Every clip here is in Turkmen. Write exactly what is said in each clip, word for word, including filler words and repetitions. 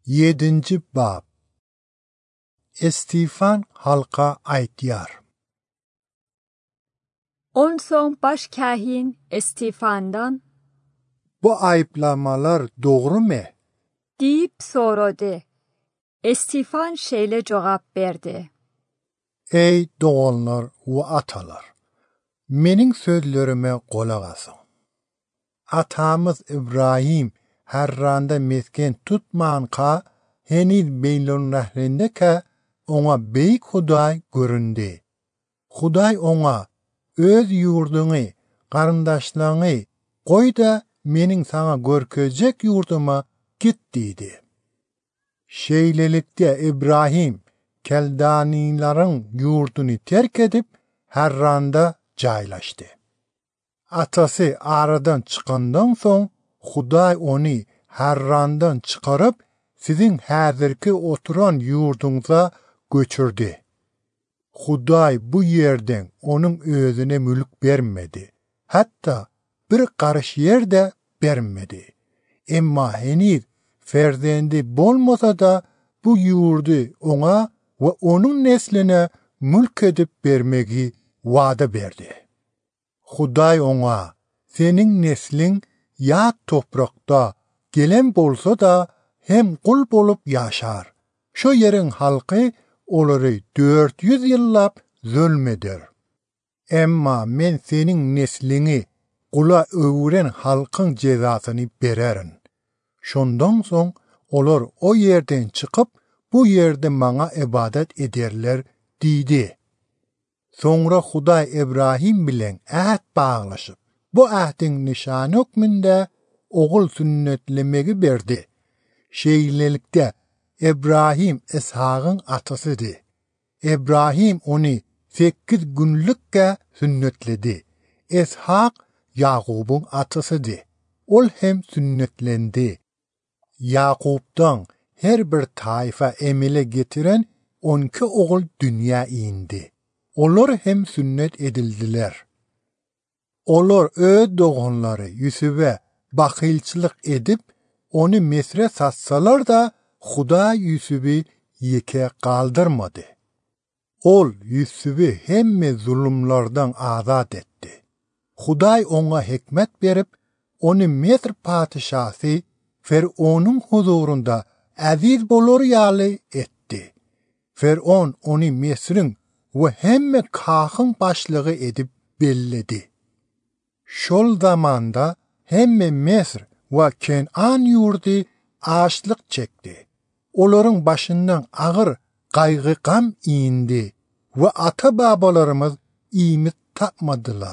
Yedinci bab. Estifan halka aytiyar. On son baş kahin Estifan'dan Bu ayıplamalar doğru mu? deyip soradı. Estifan şeyle cevap verdi. Ey doğanlar ve atalar! Menin sözlerime kulak asın. Atamız İbrahim herranda mesken tutmanka henüz Beylon nehrindeki ona beyik Huday göründü. Huday ona öz yurdunu, karındaşlarını koy da menin sana görkezecek yurduma git dedi. Şeylelikte İbrahim Keldanilerin yurdunu terk edip Harran'da caylaştı. Atası aradan çıkandan son Huday onu Harran'dan çıkarıp sizin hazırki oturan yurdunuza götürdü. Huday bu yerden onun özüne mülk vermedi. Hatta bir karış yer de vermedi. Emma henüz ferzendi bolmasa da bu yurdu ona ve onun nesline mülk edip vermeyi vaada verdi. Huday ona, senin neslin ya toprakta gelen bolsa da hem kul bolup yaşar. Şu yerin halkı oları dört yüz yıllap zulmeder. Emma men senin neslini kula öğren halkın cezasını bererin. Şondan son olar o yerden çıkıp bu yerde bana ibadet ederler dedi. Sonra Huday İbrahim bilen ahd bağlaşıp bu ahdin nişanı hükmünde oğul sünnetlemegi verdi. Şeylelikte İbrahim İshak'ın atasıdır. İbrahim onu sekiz günlükке sünnetledi. İshak Yakub'un atasıdır. Ol hem sünnetlendi. Yakub'dan her bir taifa emile getiren on iki oğul dünya indi. Onlar hem sünnet edildiler. Onlar öz doğanları Yusuf'a bakilçilik edip onu Mesre satsalar da Huda Yusuf'u yeke kaldırmadı. Ol Yusuf'u hem zulümlerden azat etti. Huday ona hikmet verip onu Mesr padişahı Firavun'un huzurunda aziz bolur yali etti. Firavun onu Mesr'in ve hem kahın başlığı edip belledi. Şol zamanda hem Mesr ve Kenan yurdu açlık çekti. Onların başından ağır kaygı gam indi ve ata babalarımız iyimit tapmadılar.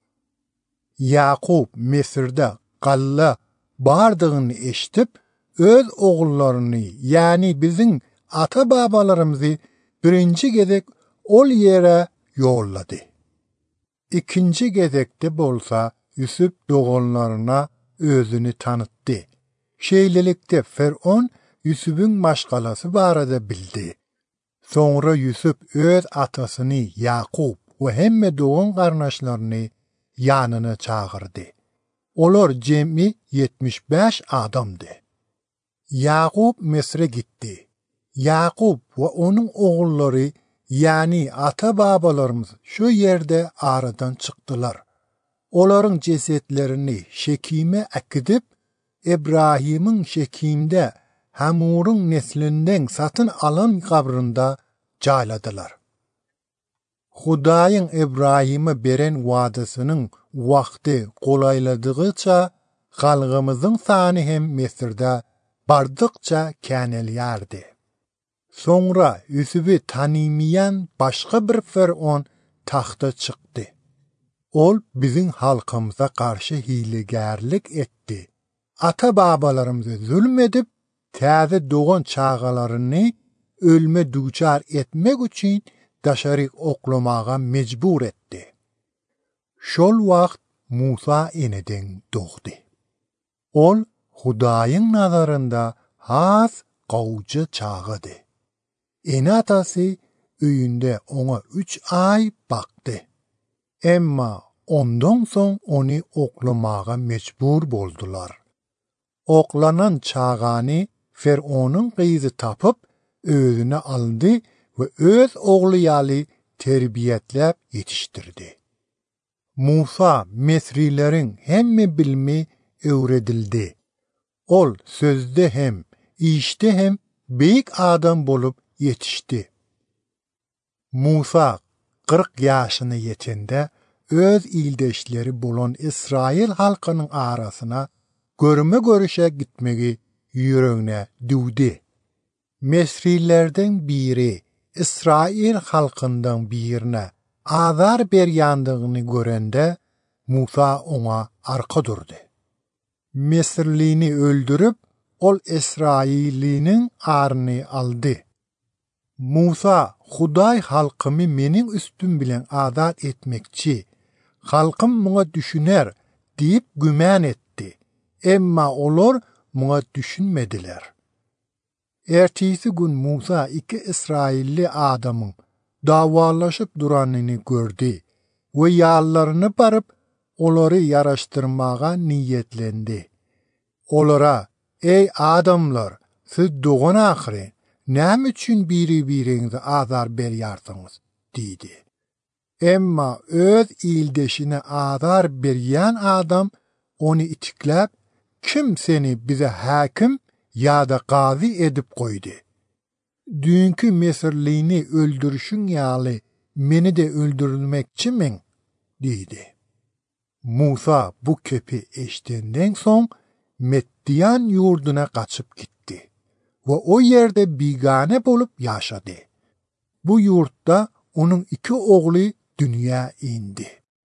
Yakub Mesir'de kalla bardığını eşitip öz oğullarını yani bizim ata babalarımızı birinci gezek ol yere yolladı. İkinci gezekte bolsa Yusuf doğanlarına özünü tanıttı. Şeylelikte Firavun Yusuf'un başkalası barada bildi. Sonra Yusuf öz atasını Yakub ve hem doğan kardeşlerini yanına çağırdı. Onlar cemi yetmiş beş adamdı. Yakub Mesir'e gitti. Yakub ve onun oğulları yani ata babalarımız şu yerde aradan çıktılar. Onların cesetlerini Şekim'e akıdıp İbrahim'in Şekim'de Hamur'un neslinden satın alan kabrında cayladılar. Hudayın İbrahim'e beren vaadisinin vakti kolayladıgıça halkımızın sanı hem Mesir'de bardıkça käneliyardı. Sonra Yusuf'u tanımayan başka bir Firavun tahta çıktı. Ol bizim halkımıza karşı hilegarlık etti. Ata babalarımızı zulmedip taze doğan çağalarını ölme duçar etmek için daşarik oklamağa mecbur etti. Şol vakt Musa eneden doğdu. Ol Hudayın nazarında has qavcı çağıdı. Enatası öyünde ona üç ay baktı. Emma ondan son onu oklamağa mecbur boldular. Oklanan çağanı Fer'onun kızı tapıp özüne aldı ve öz oğlu ýaly terbiyetlep yetiştirdi. Musa Mesrilerin hemme bilmi öwredildi. Ol sözde hem, işte hem beyik adam bolup yetişti. Musa kırk yaşını yetende öz ildeşleri bolan İsrail halkının arasına görme görüşe gitmegi yüreğine düwdi. Mesrilerden biri İsrail halkından birine azar berýändigini görende Musa ona arka durdu. Mesirlini öldürüp ol İsrailinin arını aldı. Musa, Huday halkımı menin üstün bilen azat etmekçi, halkım buna düşüner deyip gümen etti. Emma olur buna düşünmediler. Ertesi gün Musa iki İsrailli adamın davalaşıp duranını gördü ve yallarını barıp onları yaraştırmağa niyetlendi. Olara, ey adamlar, siz doğun ahire, näme üçin biri birinize azar berýärsiniz, dedi. Emma öz ildeşine azar berýän adam onu itikläp, kim seni bize hakim ya da gazi edip koydu? Dünkü Mesirlini öldürüşün ýaly meni de öldürmekçimin, dedi. Musa bu köpi eşitenden soň Meddian yurduna kaçıp gitti ve o yerde bigane bolup yaşadı. Bu yurtta onun iki oğlu dünya indi.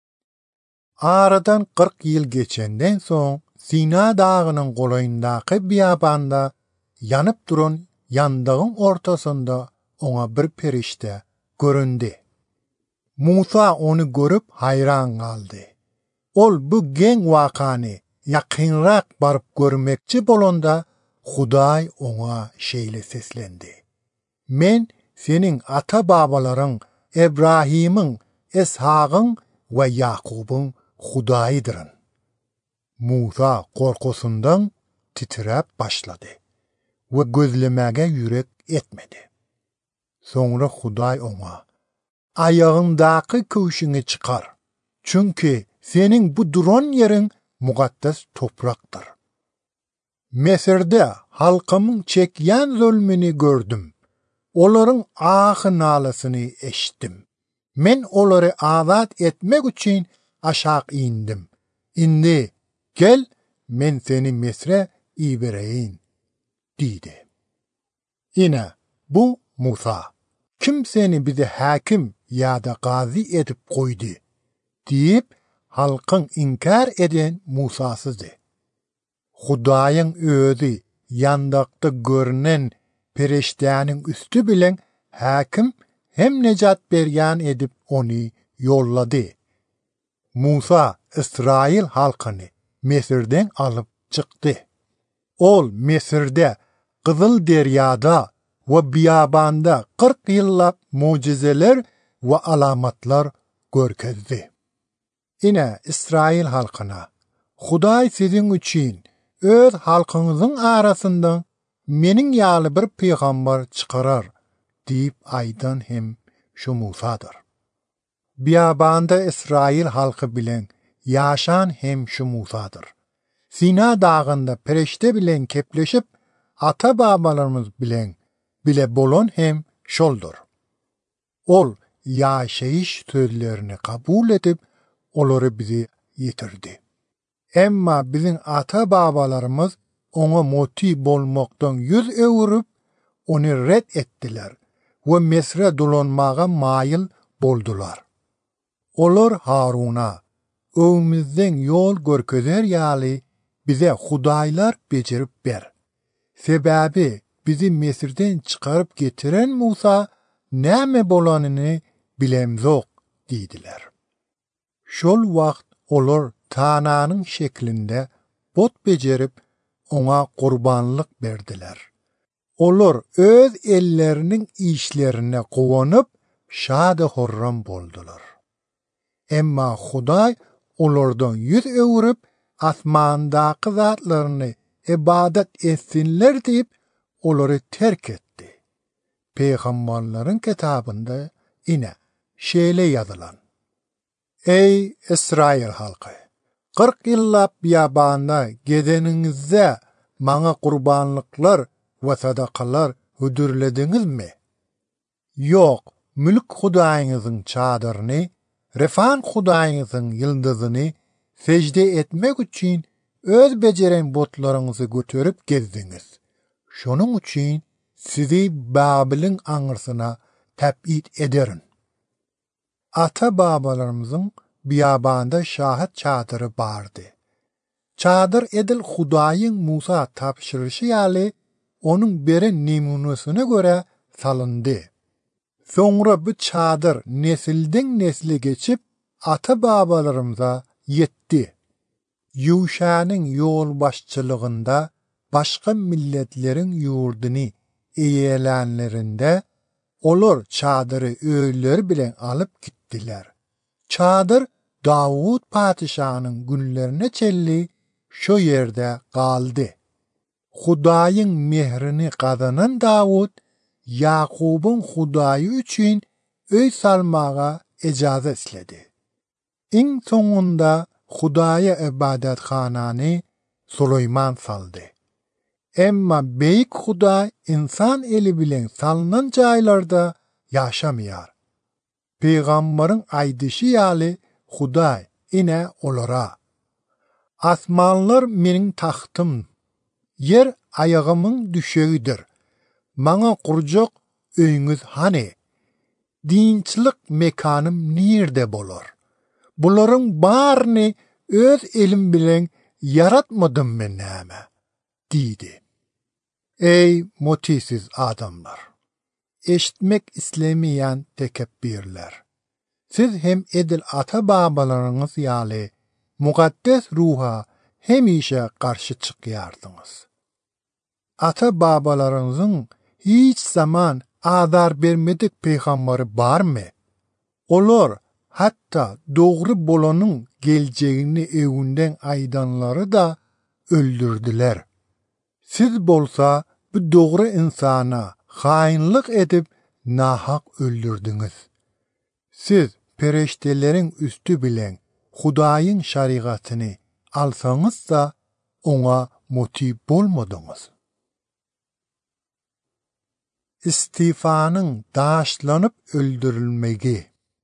Aradan kırk yıl geçenden soň Sina dağının golayındaky biyabanda yanıp duran yandağın ortasında ona bir perişte göründü. Musa onu görüp hayran kaldı. Ol bu gen wakany yakınrak barıp görmekçi bolanda Huday ona şeýle seslendi. Men senin ata babaların Ebrahim'in, Eshag'ın ve Yakub'un Hudaýydyryň. Musa korkusundan titrep başladı ve gözlemege yürek etmedi. Sonra Huday ona, ayağındaky köşüňi çıkar. Çünkü senin bu duran yerin mukaddes topraktır. Mesirde halkımın çekyen zulmini gördüm. Onların ahı nalasını eşittim. Men onları azat etmek için aşağı indim. Indi, gel, men seni Mesre ibereyin, dedi. Yine bu Musa, kim seni bize hakim ya da gazi edip koydu, deyip halkın inkar eden Musa'sızdı. Hudaýyň özü yandakta görünen pereştäniň üstü bilen hakim hem necat berýän edip onu yolladı. Musa İsrail halkyny Mesirden alıp çıktı. Ol Mesirde Kızıl Deryada ve biyabanda kırk yıllap mucizeler ve alamatlar görkezdi. Yine İsrail halkına, Huday sizin için öz halkınızın arasından menin ýaly bir peygamber çıkarar, deyip aydan hem şu Musa'dır. Biyabanda İsrail halkı bilen yaşan hem şu Musa'dır. Sina dağında pereşte bilen kepleşip ata babalarımız bilen bile bolon hem şoldur. Ol yaşayış sözlerini kabul edip onları bizi yitirdi. Emma bizim ata babalarımız ona moti bolmaktan yüz öwürüp onu red ettiler ve Mesre dolanmağa mail boldular. Olar Harun'a, öwümizden yol görkezer ýaly bize hudaýlar bejerip ber. Sebebi bizi Mesirden çıkarıp getiren Musa näme bolanyny bilemzok, dediler. Şol wagt olar tananyň şeklinde bot bejerip ona kurbanlyk berdiler. Olar öz ellerinin işlerine gowanyp şad-y horram boldular. Emma Huday olardan yüz öwürüp asmandaky zatlaryny ibadet etsinler deyip olary terk etdi. Peygamberlerin kitabında ine şeýle ýazylan. Ey İsrail halky! kırk ýyllap biýabanda gedeniňizde maňa gurbanlyklar we sadakalar hüdürlediňizmi? Ýok, mülk hudaýyňyzyň çadyryny, refan hudaýyňyzyň ýyldyzyny secde etmek üçin öz beceren botlaryňyzy göterip gezdiňiz. Şonuň üçin sizi Babil'in aňyrsyna täbit ederin. Ata babalarymyzyň biýabanda şahit çadyry bardy. Çadyr edil Hudaýyň Musa tapşyryşy ýaly onuň beren nemunasyna göre salyndy. Soňra bu çadyr nesilden nesile geçip ata babalarymyza ýetdi. Ýuşanyň ýol başçylygynda başga milletleriň ýurduny eýelenlerinde olar çadyry öýleri bilen alyp gitdiler. Çadyr Dawud patyşanyň günlerine çelli şo ýerde galdy. Hudaýyň mehrini gazanan Dawud Yakubyň Hudaýy üçin öý salmaga ejazat isledi. Iň soňunda Hudaýa ibadathanany Sulayman saldy. Emma beýik Hudaý insan eli bilen salynan jaýlarda ýaşamaýar. Peýgamberiň aýdyşy ýaly Hudaý ine olara: Asmanlar meniň tahtym, yer ayagymyň düşegidir. Maňa gurjak öýüňiz hany? Dinçlik mekanym nirde bolar? Bularyň baryny öz elim bilen yaratmadym men näme? Diýdi. Ey motisiz adamlar! Eşitmek islemeýän tekebbirler! Siz hem edil ata babalaryňyz ýaly mukaddes ruha hemişe garşy çykýardyňyz. Ata babalaryňyzyň hiç zaman azar bermedik peýgamberi barmy? Olar hatta dogry bolanyň geljegini öwünden aýdanlary da öldürdiler. Siz bolsa bu dogry insana haýynlyk edip nahak öldürdüňiz. Siz pereşdeleriň üstü bilen Hudaýyň şarigatyny alsaňyz da oňa motip bolmadyňyz. İstifanyň daşlanyp öldürilmegi.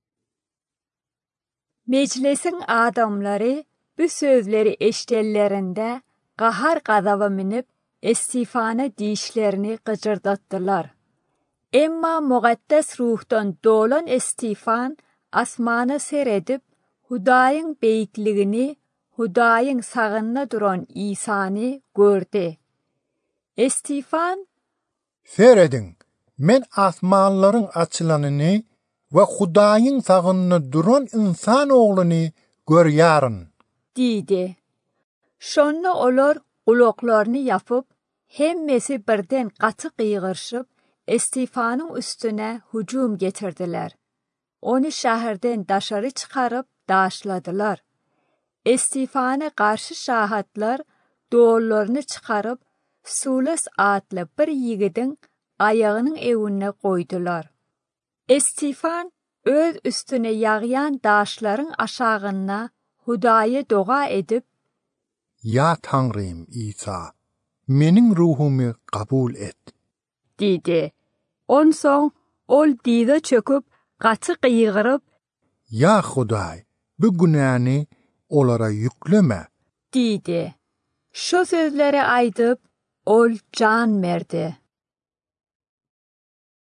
Meclisin adamları bu sözleri eşitellerinde qahar qazaba minip istifana dişlerini gıcırdattılar. Emma muqaddes ruhdan dolan istifan asmana seredip Hudaýyň beýikligini, Hudaýyň sagynda duran İsany gördü. Istifan: Seredin, men asmanlaryň açylanyny we Hudaýyň sagynda duran insan ogluny görýäryn, diýdi. Şonda olar gulaklaryny ýapyp, hemmesi birden gaty gıýgyrşyp, Istifanyň üstüne hücum getirdiler. Onu şäherden daşary çykaryp daşladylar. Istifana garşy şahatlar dollaryny çykaryp, Sulas adly bir ýigidiň aýagynyň ewine goýdular. Istifan öz üstüne ýagýan daşlaryň aşagyna Hudaýa doga edip: "Ya Tanrym İsa, meniň ruhumy kabul et," diýdi. Onsoň ol diýde çöküp, gaty gıýgyryp: "Ya Hudaý, bu günäni olara yükleme," diýdi. Şo sözleri aýdyp, ol can merdi.